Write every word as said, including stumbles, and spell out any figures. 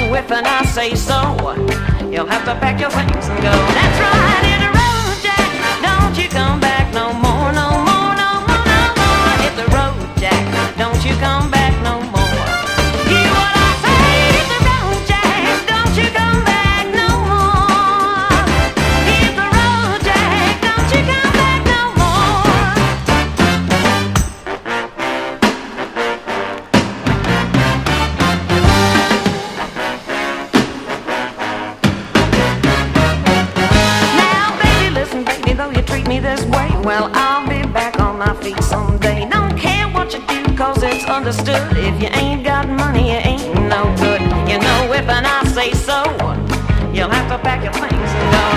if and I say so, you'll have to pack your things and go. That's right, hit the road, Jack. Don't you come back no more, no more, no more, no more. Hit the road, Jack. Don't you come back no more. Hear what I say, hit the road, Jack. Don't you come back no more. Hit the road, Jack. Don't you come back no more. Though you treat me this way, well, I'll be back on my feet someday. Don't care what you do, cause it's understood. If you ain't got money, you ain't no good. You know, if and I say so, you'll have to pack your things and go.